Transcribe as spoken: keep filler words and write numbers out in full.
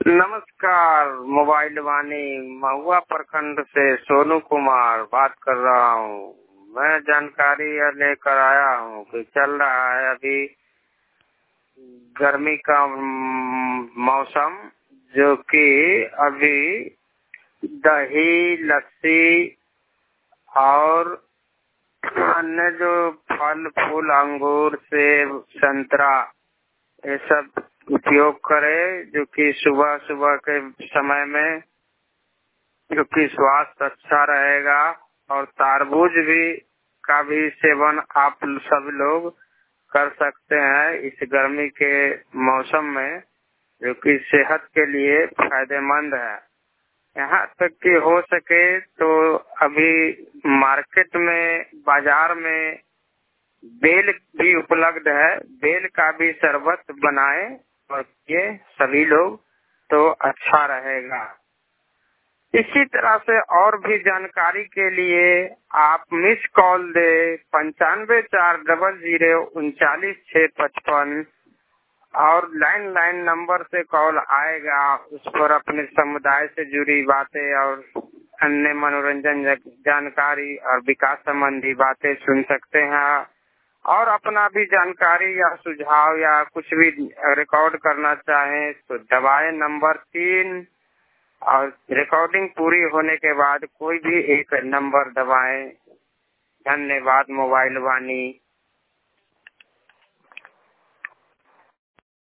नमस्कार। मोबाइल वाणी महुआ प्रखंड से सोनू कुमार बात कर रहा हूँ। मैं जानकारी यह लेकर आया हूँ कि चल रहा है अभी गर्मी का मौसम, जो कि अभी दही, लस्सी और अन्य जो फल फूल, अंगूर, सेब, संतरा, ये सब उपयोग करें, जो कि सुबह सुबह के समय में जो कि स्वास्थ्य अच्छा रहेगा। और तरबूज भी का भी सेवन आप सब लोग कर सकते हैं इस गर्मी के मौसम में, जो कि सेहत के लिए फायदेमंद है। यहाँ तक कि हो सके तो अभी मार्केट में, बाजार में बेल भी उपलब्ध है। बेल का भी शरबत बनाएं और ये सभी लोग तो अच्छा रहेगा। इसी तरह से और भी जानकारी के लिए आप मिस कॉल दे पंचानवे चार डबल जीरो उनचालीस छः पचपन, और लाइन लाइन नंबर से कॉल आएगा। उस पर अपने समुदाय से जुड़ी बातें और अन्य मनोरंजन जानकारी और विकास संबंधी बातें सुन सकते हैं। और अपना भी जानकारी या सुझाव या कुछ भी रिकॉर्ड करना चाहें तो दबाएं नंबर तीन, और रिकॉर्डिंग पूरी होने के बाद कोई भी एक नंबर दबाएं। धन्यवाद। मोबाइल वाणी